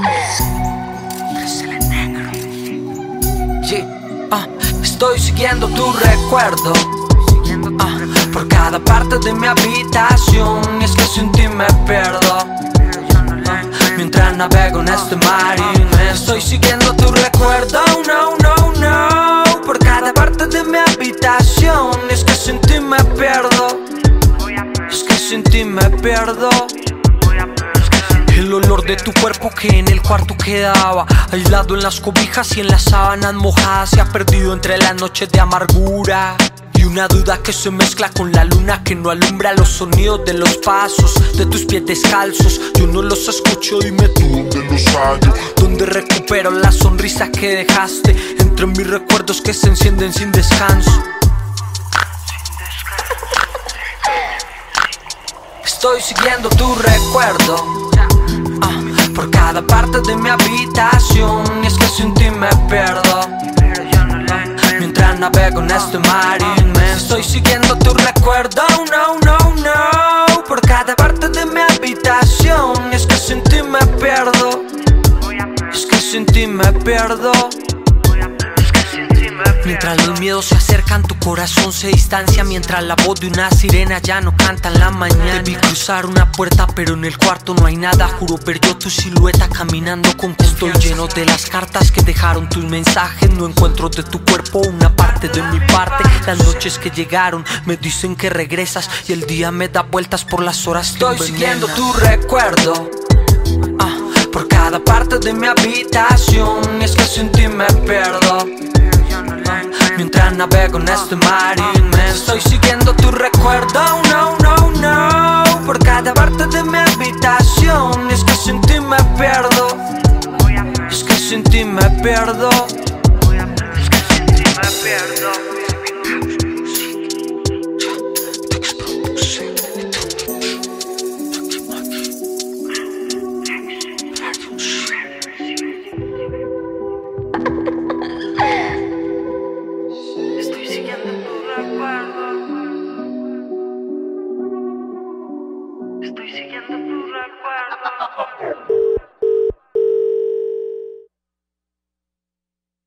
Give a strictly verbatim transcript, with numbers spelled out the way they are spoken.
Yeah. Ah, estoy siguiendo tu recuerdo, ah, por cada parte de mi habitación. Y es que sin ti me pierdo, ah, mientras navego en este mar inmenso. Estoy siguiendo tu recuerdo, no, no, no, por cada parte de mi habitación. Y es que sin ti me pierdo, es que sin ti me pierdo. El olor de tu cuerpo que en el cuarto quedaba, aislado en las cobijas y en las sábanas mojadas, se ha perdido entre las noches de amargura. Y una duda que se mezcla con la luna que no alumbra los sonidos de los pasos de tus pies descalzos. Yo no los escucho, dime tú dónde los hallo, donde recupero la sonrisa que dejaste entre mis recuerdos que se encienden sin descanso. Estoy siguiendo tu recuerdo, ah, por cada parte de mi habitación. Y es que sin ti me pierdo, ah, mientras navego en este mar inmenso. Estoy siguiendo tu recuerdo, no, no, no, por cada parte de mi habitación. Y es que sin ti me pierdo, es que sin ti me pierdo. Mientras los miedos se acercan, tu corazón se distancia. Mientras la voz de una sirena ya no canta en la mañana. Debí cruzar una puerta pero en el cuarto no hay nada. Juro ver yo tu silueta caminando con confianza. Estoy lleno de las cartas que dejaron tus mensajes. No encuentro de tu cuerpo una parte de mi parte. Las noches que llegaron me dicen que regresas y el día me da vueltas por las horas que Estoy siguiendo tu recuerdo, ah, por cada parte de mi habitación. Y es que sin ti me pierdo, mientras navego en este mar inmenso. Estoy siguiendo tu recuerdo, no, no, no, por cada parte de mi habitación. Y es que sin ti me pierdo, es que sin ti me pierdo.